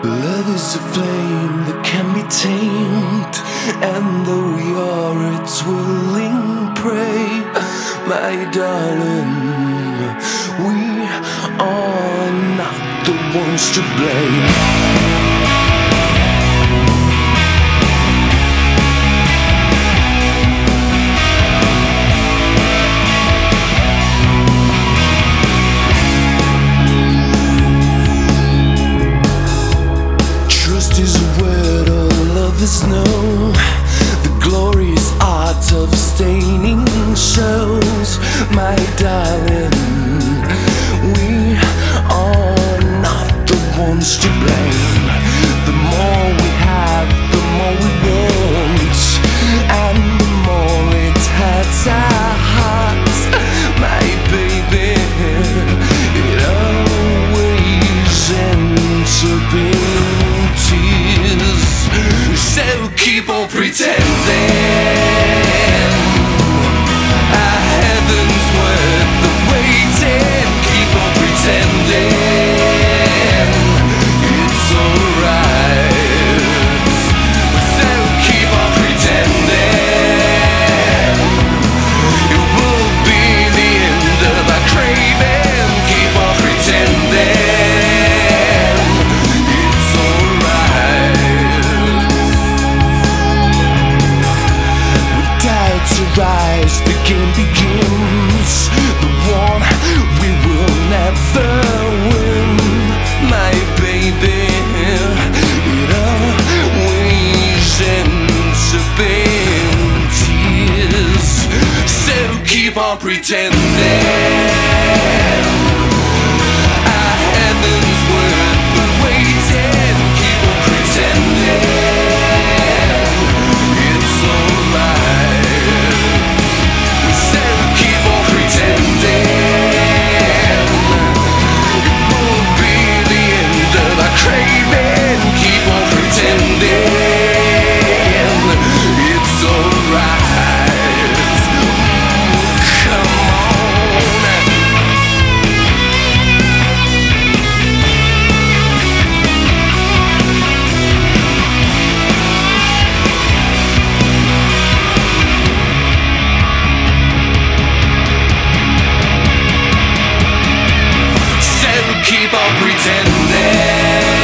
Love is a flame that can be tamed, and though we are its willing prey, my darling, we are not the ones to blame. There's no the glorious art of staining shows, my darling. We are not the ones to blame. The more we have, the more we want, and the more it hurts our hearts, my baby. It always ends up in tears. So keep on pretending our heaven's worth the waiting. Keep on pretending it's alright. So keep on pretending it will be the end of our craving. Keep on pretending it's alright. To rise, the game begins. The one we will never win, my baby. It always ends up in tears. So keep on pretending our heaven's worth the waiting. Keep on pretending it's alright. Craving, keep on pretending it's alright. Come on. So keep on pretending.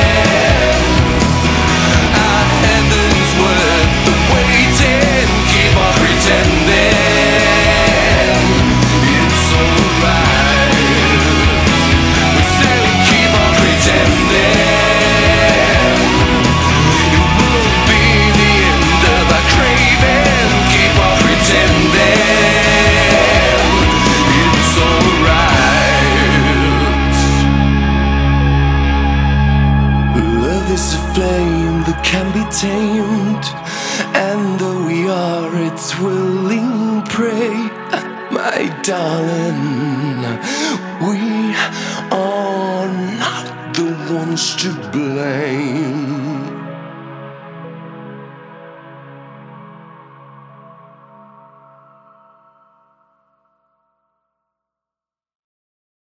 Is a flame that can be tamed, and though we are its willing prey, my darling, we are not the ones to blame.